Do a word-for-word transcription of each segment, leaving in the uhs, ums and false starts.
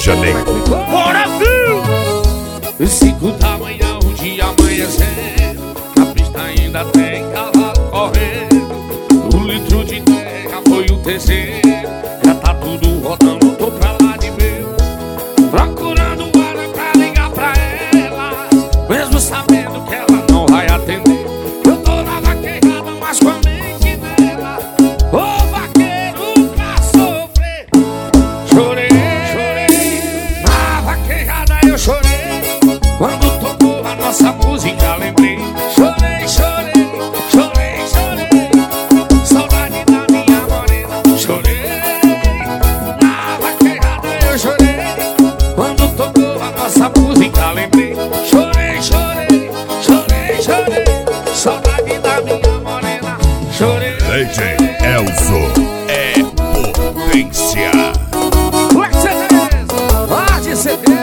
Janeiro. Bora, viu? Cinco da manhã, o dia amanhecendo, a pista ainda tem cavalo correndo. O litro de terra foi o terceiro, já tá tudo rodando, tô pra lá de ver. Procurando hora pra ligar pra ela, mesmo sabendo que ela não vai atender. Eu tô na vaquejada, mas com a mente dela. Ô vaqueiro pra sofrer. Chorei, chorei, na vaquejada eu chorei. Quando tocou a nossa música lembrei. Chorei, chorei, chorei, chorei, saudade da minha morena. Chorei, na vaquejada eu chorei. Quando tocou a nossa música lembrei. Chorei, chorei, chorei, chorei, saudade da minha morena. Chorei. D J Elzo é potência. Black C Ds, Arte C D.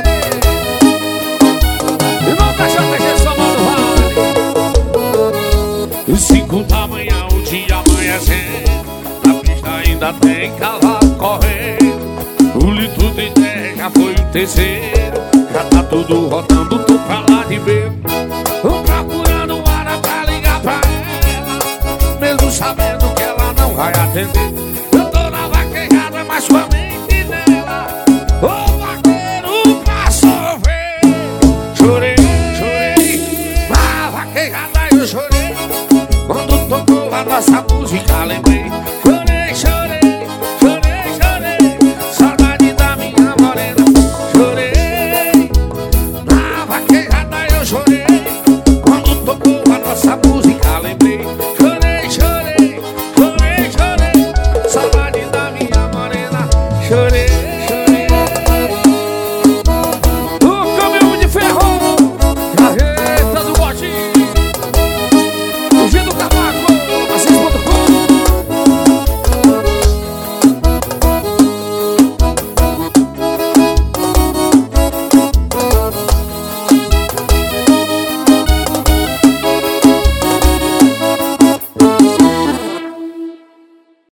E não tá J G somando vale. Cinco da manhã, o dia amanhecendo, a pista ainda tem cavalo correndo. O litro de terra já foi o terceiro, já tá tudo rodando, tô pra lá de ver. Tô procurando hora pra ligar pra ela, mesmo sabendo que ela não vai atender. Eu tô na vaquejada, mas com a mente dela. Ô vaqueiro pra sofrer. Chorei, chorei, na vaquejada eu chorei. Quando tocou a nossa música lembrei.